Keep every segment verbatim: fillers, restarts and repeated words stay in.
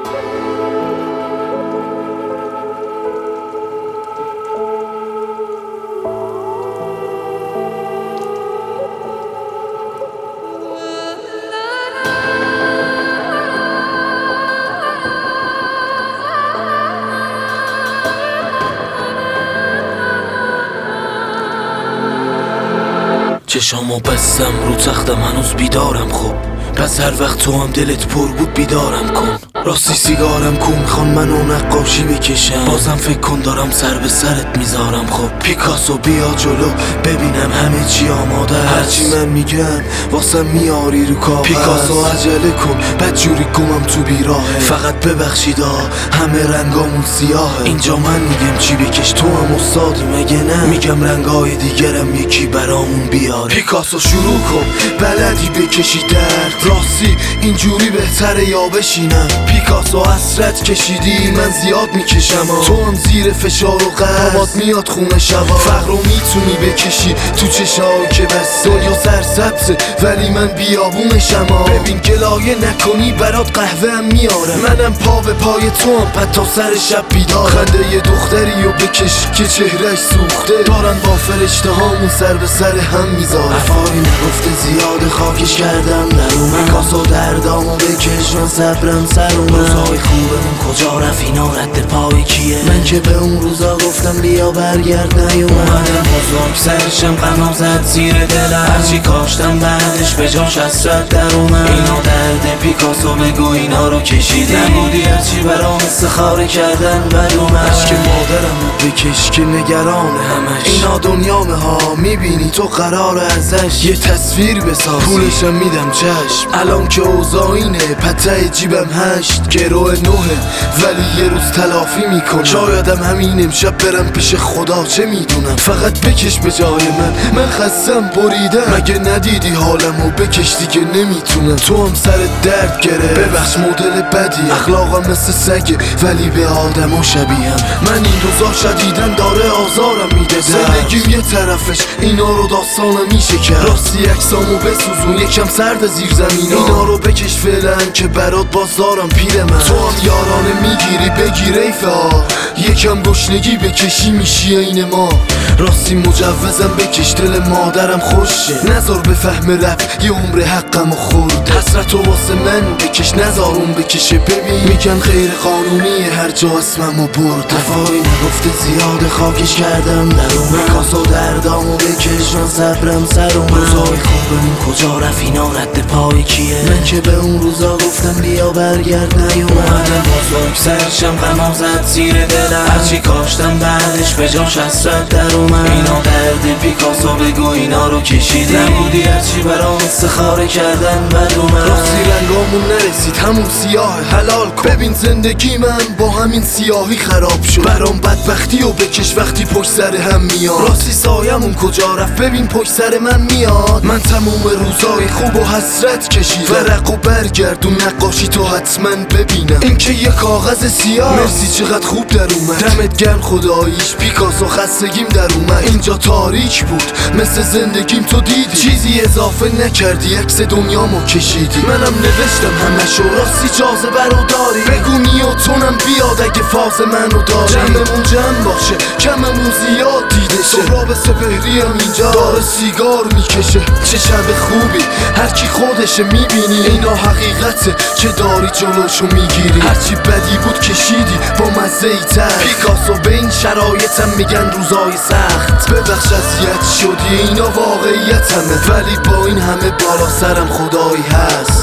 چشامو بستم رو تختم هنوز بیدارم، خب پس هر وقت تو هم دلت پر بود بیدارم کن. راستی سیگارم کو میخوان منو نقاشی بکشم، بازم فکر کن دارم سر به سرت میذارم. خب پیکاسو بیا جلو ببینم همه چی آماده است، هرچی من میگم واسه میاری رو کاغذ. پیکاسو عجله کن بدجوری گمم تو بیراهه، فقط ببخشیدا همه رنگامون سیاهه. اینجا من میگم چی بکش تو هم استادی مگه نه، میگم رنگای دیگرم یکی برامون بیاره. پیکاسو شروع کن بلدی بکشی درد، راستی اینجوری بهتره یا بشینم. پیکاسو حسرت کشیدی من زیاد میکشم، تو هم زیر فشار و قربات میاد خونه شبا. فقر رو میتونی بکشی تو چشایی که بس دنیا سرسبزه ولی من بیابونشم. ببین گلایه نکنی برات قهوه هم میارم، منم پا به پای تو هم پد تا سر شب بیدارم. خنده یه دختری رو بکش که چهرش سوخته، دارن با فرشته هامون سر به سر هم میذارن. افایی نگفته زیاد خاکش کردم در اومد، پیکاسو دردامو بکش من صبرم سر اومد. روزای خوبمون کجا رفت اینا رد پای کیه، من که به اون روزا گفتم بیا برگرد نیومدم. بزرگ سرشم غمام زد زیر دلم، هرچی کاشتم بعدش به جاش حسرت در اومد. اینا درد پیکاسو بگو اینا رو کشیدی، نبودی هرچی برام استخاره کردن بد اومد. عشق مادرم رو بکش که نگران همش، اینا دنیامه ها میبینی تو قرار ازش یه تصویر بساز، پولشم میدم چشم. الان که اوضاع اینه پته جیبم هشت، گروه نوه ولی یه روز تلافی میکنم. شایدم همین امشب برم پیش خدا چه میدونم، فقط بکش به جای من من خستم بریدم. مگه ندیدی حالمو بکش دیگه نمیتونم، تو هم سر درد گره ببخش مدل بدی، اخلاقم مثل سگه ولی به آدمو شبیهم. من این روزا شدیدن داره آزارم میده، زندگیم یه طرفش اینا رو داستانم میشه کرد. راستی اکسامو بسوزون یکم سرد زیر زمینا، اینا رو بکش فعلا که برات بازدارم پیر من. تو هم یارانه میگیری بگیره ایفا، یکم گشنگی بکشی میشی این ما. راستی مجوزم بکش دل مادرم خوشه، نذار به فهم رفت یه عمر حقمو خورد. حسرتو واسه من بکش نذار اون بکشه، ببین میگن غیر قانونیه هر جا اسممو برد. دفاعی نگفته زیاد خاکش کردم در اومد، پیکاسو دردامو بکش من صبرم سر اومد. روزای خوبمون کجا رفت اینا رد پای کیه، من که به اون روزا گفتم بیا برگرد نیومدم. بزرگ سرشم غمام زد زیر دلم، هرچی کاشتم بعدش به جاش حسرت در اومد. اینا درد پیکاسو بگو اینا رو کشیدی، نبودی هرچی برام استخاره کردن بد اومد. راستی رنگامون نرسید همون سیاه حلال کن، ببین زندگی من با همین سیاهی خراب شد. برام بدبختی و بکش وقتی پشت سر هم میاد، راستی سایمون کجا رفت ببین پشت سر من میاد. من تموم روزای خوب و حسرت کشیدم، ورق و برگردون نقاشی تو حتما ببینم. این که یه کاغذ سیاه مرسی چقدر خوب در اومد، دمت گرم خداییش پیکاسو خستگیم در اومد. اینجا تاریک بود مثل زندگیم تو دیدی، چیزی اضافه نکردی عکس دنیامو کشیدی. منم نوشتم همشو راستی جاذبه رو داری، بگو نیوتونم بیاد اگه فاز منو داری. جمعمون جمع باشه کممون زیاد دیده شه، سهراب سپهری هم اینجا داره سیگار میکشه. چه شب خوبی هرکی خودشه میبینی، اینا حقیقته که داری جلوشو میگیری. هرچی بدی بود کشیدی با مزه ای تر، پیکاسو به این شرایطم میگن روزای سخت. ببخش اذیت شدی اینا واقعیت همه، ولی با این همه بالا سرم خدایی هست.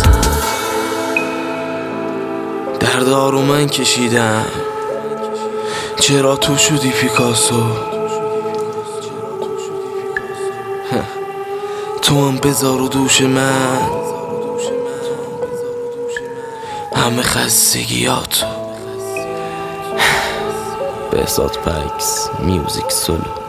دردارو من کشیدم چرا تو شدی پیکاسو، تو هم بذار و دوش من همه خستگیاتو. بهزاد پکس میوزیک سولو.